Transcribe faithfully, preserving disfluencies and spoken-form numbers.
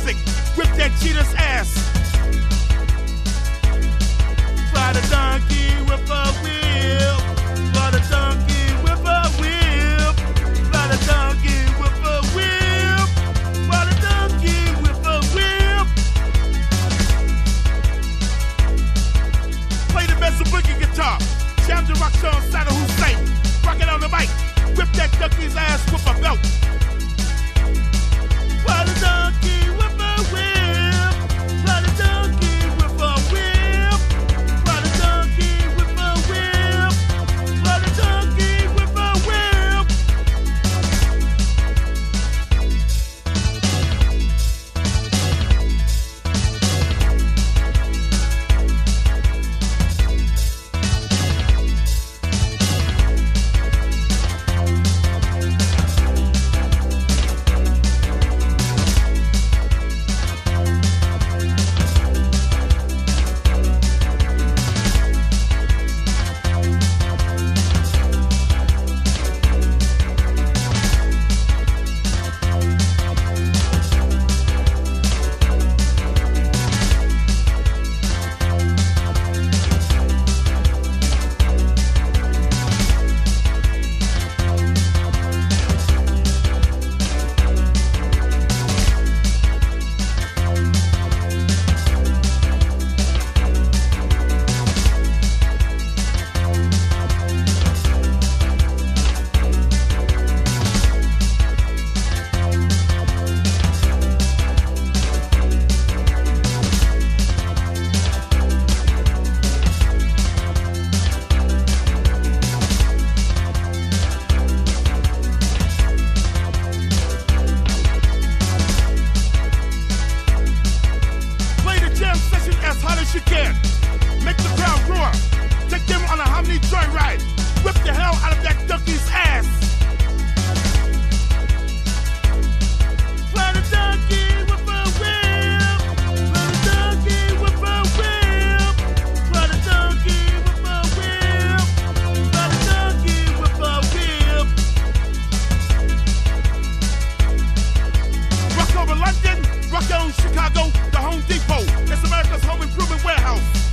classic. Whip that cheetah's ass. Fly the donkey with a whip. Fly the donkey with a whip. Fly the donkey with a whip. Fly the donkey with a whip. Play the best of boogie guitar. Jam the rock show on Saddam Hussein. Rock it on the mic. Whip that donkey's ass with a belt. Fly the donkey with a whip. Fly the donkey with a whip. Fly the donkey with a whip. Fly the donkey with a whip. Chicago, the Home Depot. It's America's home improvement warehouse.